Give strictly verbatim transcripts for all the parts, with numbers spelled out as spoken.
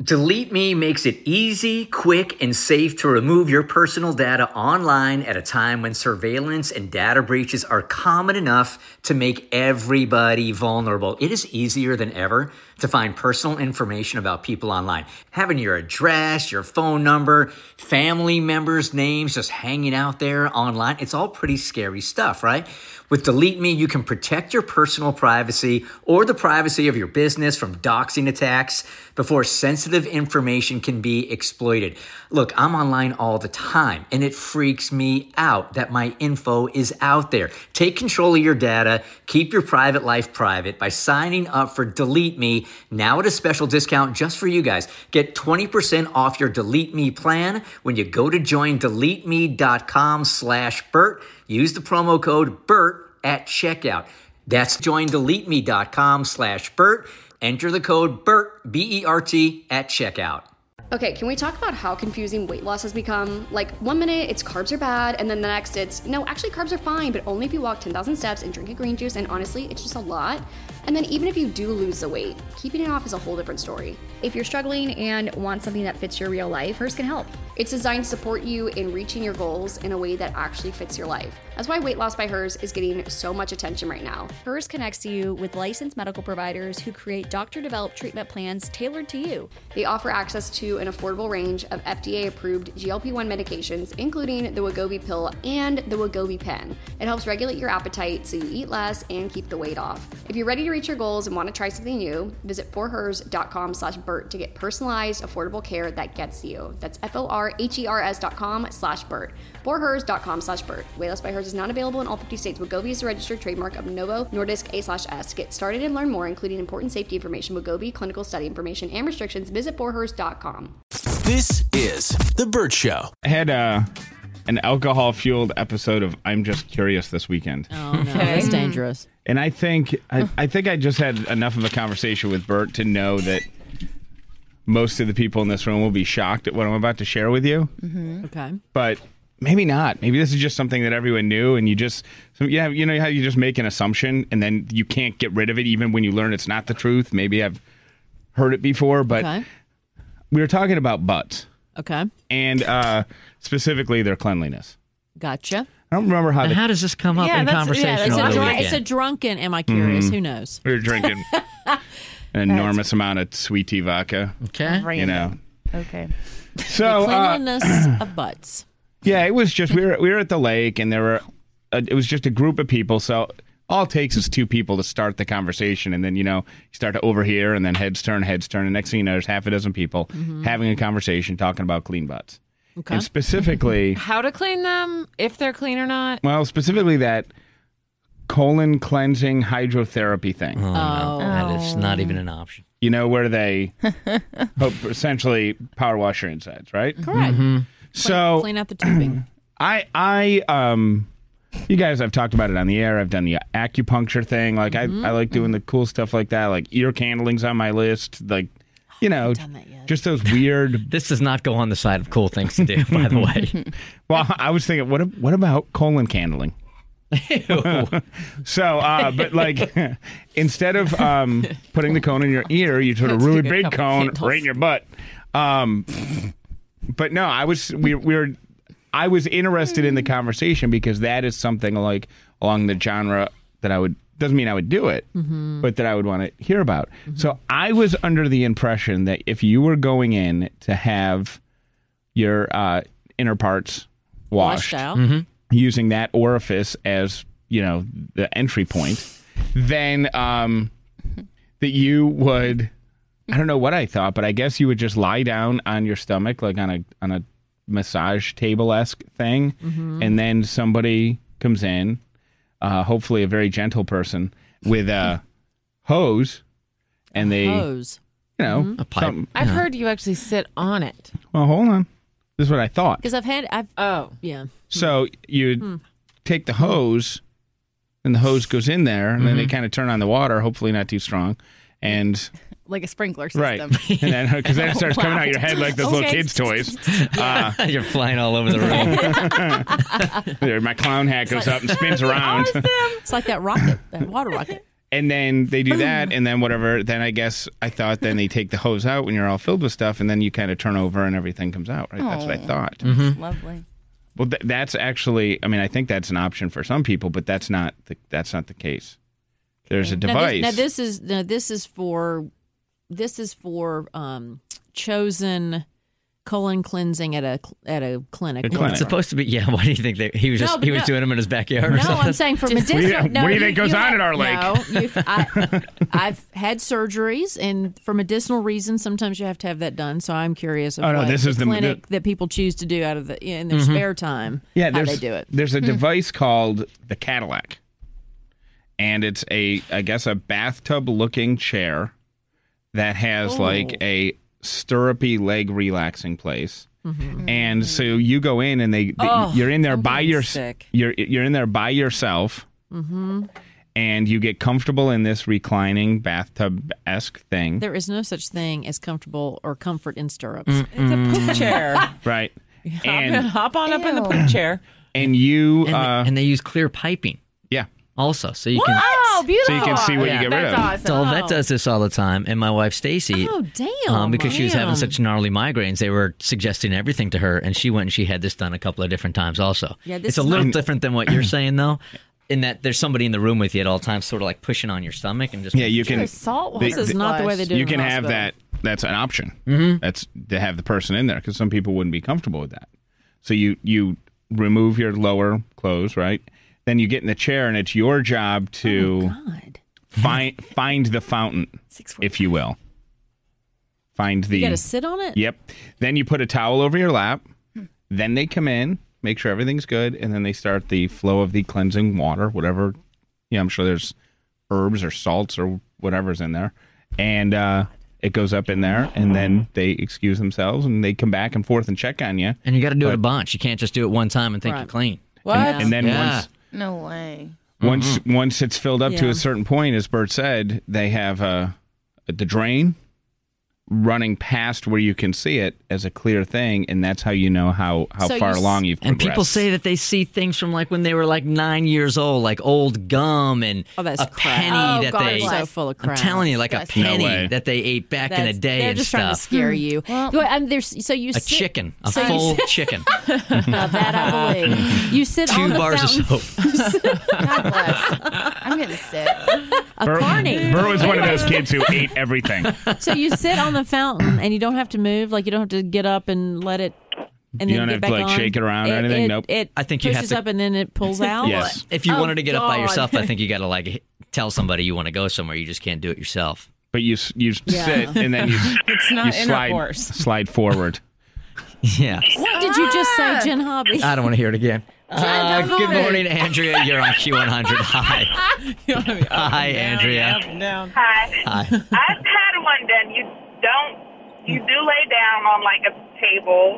Delete Me makes it easy, quick, and safe to remove your personal data online at a time when surveillance and data breaches are common enough to make everybody vulnerable. It is easier than ever to find personal information about people online. Having your address, your phone number, family members' names just hanging out there online, it's all pretty scary stuff, right? With Delete Me, you can protect your personal privacy or the privacy of your business from doxing attacks before sensitive information can be exploited. Look, I'm online all the time, and it freaks me out that my info is out there. Take control of your data. Keep your private life private by signing up for Delete Me now at a special discount just for you guys. Get twenty percent off your Delete Me plan when you go to join delete me dot com slash Bert. Use the promo code BERT at checkout. That's join delete me dot com slash Bert. Enter the code BERT, B E R T, at checkout. Okay, can we talk about how confusing weight loss has become? Like, one minute it's carbs are bad, and then the next it's, no, actually carbs are fine, but only if you walk ten thousand steps and drink a green juice, and honestly, it's just a lot. And then even if you do lose the weight, keeping it off is a whole different story. If you're struggling and want something that fits your real life, Hers can help. It's designed to support you in reaching your goals in a way that actually fits your life. That's why Weight Loss by Hers is getting so much attention right now. Hers connects you with licensed medical providers who create doctor-developed treatment plans tailored to you. They offer access to an affordable range of F D A-approved G L P one medications, including the Wegovy pill and the Wegovy pen. It helps regulate your appetite so you eat less and keep the weight off. If you're ready to reach your goals and want to try something new, visit for hers dot com slash Bert to get personalized, affordable care that gets you. That's F O R H E R S dot com slash Bert. for hers dot com slash Bert. Weight Loss by Hers is not available in all fifty states. Wegovy is a registered trademark of Novo Nordisk A slash S. Get started and learn more, including important safety information, Wegovy, clinical study information, and restrictions. Visit for hers dot com. This is The Bert Show. I had uh, an alcohol-fueled episode of I'm Just Curious this weekend. Oh, no. That's dangerous. And I think I, I think I just had enough of a conversation with Bert to know that most of the people in this room will be shocked at what I'm about to share with you. Mm-hmm. Okay. But maybe not. Maybe this is just something that everyone knew, and you just, so yeah, you know how you just make an assumption, and then you can't get rid of it even when you learn it's not the truth. Maybe I've heard it before, but okay. We were talking about butts. Okay. And uh, specifically their cleanliness. Gotcha. I don't remember how. And the, how does this come up yeah, in that's, conversation? Yeah, it's, over a the drunk, weekend? it's a drunken. Am I curious? Mm-hmm. Who knows? We were drinking an enormous amount of sweet tea vodka. Okay. You know. Okay. So the cleanliness uh, of butts. Yeah, it was just we were we were at the lake, and there were uh, it was just a group of people. So all it takes is two people to start the conversation, and then you know you start to overhear, and then heads turn, heads turn, and next thing you know, there's half a dozen people mm-hmm. having a conversation talking about clean butts. Okay. And specifically, how to clean them, if they're clean or not. Well, specifically that colon cleansing hydrotherapy thing. Oh, no. Oh. That is not even an option. You know, where they hope essentially power wash your insides, right? Correct. Mm-hmm. So clean out the tubing. I, I, um, you guys, I've talked about it on the air. I've done the acupuncture thing. Like, mm-hmm. I, I like doing the cool stuff like that. Like, ear candling's on my list. Like, you know, just those weird. This does not go on the side of cool things to do, by the way. Well, I was thinking, what, what about colon candling? So, uh, but like, instead of um, putting the cone in your ear, you put a really big cone right in your butt. Um, but no, I was we, we were I was interested in the conversation because that is something like along the genre that I would doesn't mean I would do it, mm-hmm. but that I would want to hear about. Mm-hmm. So I was under the impression that if you were going in to have your uh, inner parts washed. Washed out. Mm-hmm. Using that orifice as, you know, the entry point, then um, that you would, I don't know what I thought, but I guess you would just lie down on your stomach, like on a on a massage table-esque thing, mm-hmm. and then somebody comes in, uh, hopefully a very gentle person, with a hose, and they, hose. you know, mm-hmm. a pipe. I've yeah. heard you actually sit on it. Well, hold on. This is what I thought. Because I've had, I've, oh, yeah. So you hmm. take the hose, and the hose goes in there, and mm-hmm. then they kind of turn on the water, hopefully not too strong, and like a sprinkler system, right? And then because then it starts wow. coming out your head like those okay. little kids' toys. Yeah. Uh, You're flying all over the room. My clown hat goes up and spins around. It's like that rocket, that water rocket. And then they do that, and then whatever. Then I guess I thought then they take the hose out when you're all filled with stuff, and then you kind of turn over and everything comes out. Right? That's what I thought. Mm-hmm. Lovely. Well, th- that's actually. I mean, I think that's an option for some people, but that's not. The, that's not the case. There's a device. Now this, now this is now this is for this is for um, chosen colon cleansing at a at a clinic. A clinic. It's supposed to be. Yeah. Why do you think that he was just No, he was no. doing them in his backyard? Or No, something? I'm saying for What do you- medicinal. no, what do you think goes on have- at our lake? No, you've, I, I've had surgeries, and for medicinal reasons, sometimes you have to have that done. So I'm curious of Oh, no, what this the is the- clinic that people choose to do out of the in their spare time. Yeah, how there's, they do it. There's a device called the Cadillac, and it's a, I guess, a bathtub-looking chair that has Oh. like a stirrupy leg relaxing place. And so you go in, and they, they Oh, you're in there I'm by getting your sick. you're you're in there by yourself, and you get comfortable in this reclining bathtub esque thing, There is no such thing as comfortable or comfort in stirrups. Mm. It's a poop chair. right? Hop, And hop on up in the poop chair. and you And, uh, they, and they use clear piping yeah, also, so you can. Oh, beautiful. so you can see what Yeah. you get rid That's of. awesome. So Vet does this all the time, and my wife Stacy. Oh damn! Um, because she was having Damn. such gnarly migraines, they were suggesting everything to her, and she went and she had this done a couple of different times also. Yeah, this it's a is little not- different than what you're saying, though, in that there's somebody in the room with you at all times, sort of like pushing on your stomach and just. Yeah, you can. There's salt they- This is they- not the way they do it. you in can the have hospital. that. That's an option. Mm-hmm. That's to have the person in there because some people wouldn't be comfortable with that. So you you remove your lower clothes, right? Then you get in the chair, and it's your job to God. find find the fountain, if you will. Find the. You got to sit on it. Yep. Then you put a towel over your lap. Then they come in, make sure everything's good, and then they start the flow of the cleansing water, whatever. Yeah, I'm sure there's herbs or salts or whatever's in there. And uh, it goes up in there, and then they excuse themselves, and they come back and forth and check on you. And you got to do it a But- bunch. You can't just do it one time and think Right. you're clean. What? And, and then Yeah. once No way. once once it's filled up to Yeah. a certain point, as Bert said, they have uh, the drain running past where you can see it as a clear thing, and that's how you know how, how So far you s- along you've And progressed. people say that they see things from like when they were like nine years old, like old gum and Oh, that's a crap. penny Oh, that God, they. it's so full of crap. I'm telling you, like a Disgusting. No penny way. that they ate back in a That's- day They're and just stuff. trying to scare you. Well- Well, and there's so you a sit, chicken, a so you full sit- chicken, Now that I believe. You sit on two the bars fountain, of soap. God bless. I'm getting sick. a Bert, carny. Bert was one of those kids who ate everything. So you sit on the fountain and you don't have to move. Like you don't have to get up and let it. And You then don't get have to, back like, on. shake it around or anything? It, Nope. It I think you have pushes to- up and then it pulls out. Yes. If you Oh, wanted to get up by God. yourself, I think you got to like h- tell somebody you want to go somewhere. You just can't do it yourself. But you s- you Yeah. sit and then you It's you not slide intercourse. slide forward. Yeah, What did you just say, Jen Hobby? I don't want to hear it again. Uh, good morning, Andrea. You're on Q one hundred. Hi, You wanna be up Hi, and down, Andrea. Up and down. Hi. hi. I've had one done. You don't, you do lay down on like a table.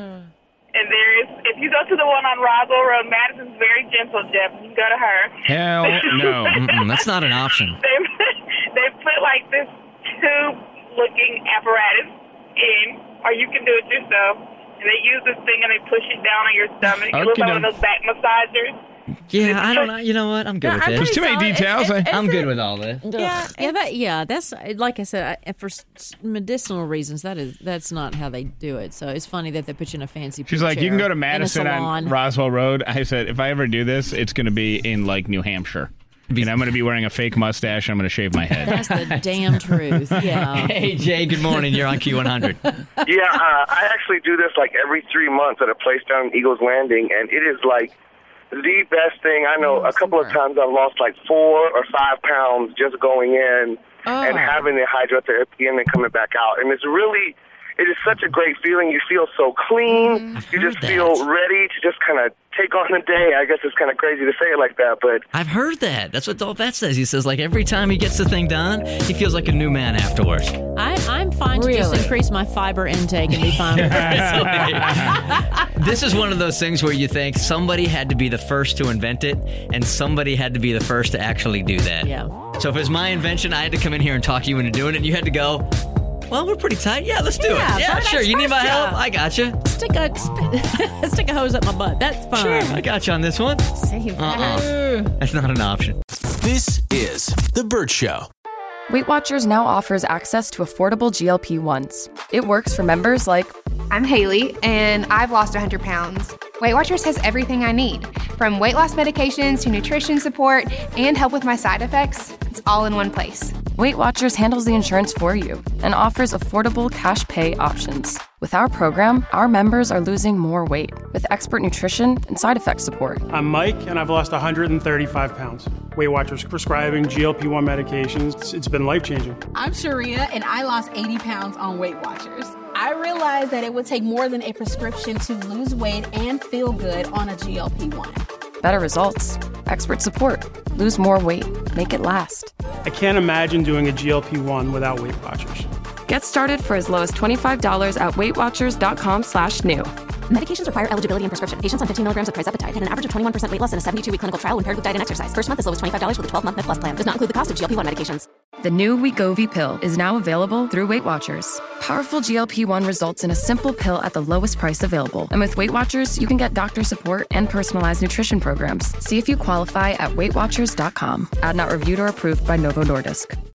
And there is, if you go to the one on Roswell Road, Madison's very gentle, Jeff. You can go to her. Hell no. Mm-mm, that's not an option. They they put like this tube-looking apparatus in, or you can do it yourself. And they use this thing and they push it down on your stomach. It looks like one of those back massagers. Yeah, I don't know. You know what? I'm good Yeah, with I'm this. There's too many solid. It's- details. it's- I- I'm good with all this. Yeah, yeah, that, yeah. That's like I said. I, for s- medicinal reasons, that is that's not how they do it. So it's funny that they put you in a fancy. She's pool like, you can chair go to in a Madison on salon. Roswell Road. I said, if I ever do this, it's going to be in like New Hampshire. And I'm going to be wearing a fake mustache. And I'm going to shave my head. That's the damn truth. Yeah. Hey, Jay, good morning. You're on Q one hundred. Yeah, uh, I actually do this like every three months at a place down in Eagles Landing, and it is like the best thing. I know Oh, a couple of super. times I've lost like four or five pounds just going in and having the hydrotherapy and then coming back out. And it's really, it is such a great feeling. You feel so clean. I've You heard just that. feel ready to just kind of take on the day. I guess it's kind of crazy to say it like that, but I've heard that. That's what Dolphet says. He says, like, every time he gets the thing done, he feels like a new man afterwards. I, I'm fine to just Really? increase my fiber intake and be fine with that. This is one of those things where you think somebody had to be the first to invent it, and somebody had to be the first to actually do that. Yeah. So if it was my invention, I had to come in here and talk you into doing it, and you had to go, Well, we're pretty tight. Yeah, let's do Yeah, it. Yeah, butt sure. You need my express help? ya. I got you. Stick a stick a hose up my butt. That's fine. Sure, I got you on this one. Save Uh-uh. That's not an option. This is The Burt Show. Weight Watchers now offers access to affordable G L P ones. It works for members like... I'm Haley, and I've lost one hundred pounds. Weight Watchers has everything I need, from weight loss medications to nutrition support and help with my side effects. It's all in one place. Weight Watchers handles the insurance for you and offers affordable cash pay options. With our program, our members are losing more weight with expert nutrition and side effect support. I'm Mike, and I've lost one hundred thirty-five pounds. Weight Watchers prescribing G L P one medications. It's, it's been life-changing. I'm Sharia, and I lost eighty pounds on Weight Watchers. I realized that it would take more than a prescription to lose weight and feel good on a G L P one. Better results, expert support, lose more weight, make it last. I can't imagine doing a G L P one without Weight Watchers. Get started for as low as twenty-five dollars at weightwatchers.com slash new. Medications require eligibility and prescription. Patients on fifteen milligrams of trizepatide had an average of twenty-one percent weight loss in a seventy-two week clinical trial when paired with diet and exercise. First month as low as twenty-five dollars with a twelve month Med Plus plan. Does not include the cost of G L P one medications. The new Wegovy pill is now available through Weight Watchers. Powerful G L P one results in a simple pill at the lowest price available. And with Weight Watchers, you can get doctor support and personalized nutrition programs. See if you qualify at weight watchers dot com. Ad not reviewed or approved by Novo Nordisk.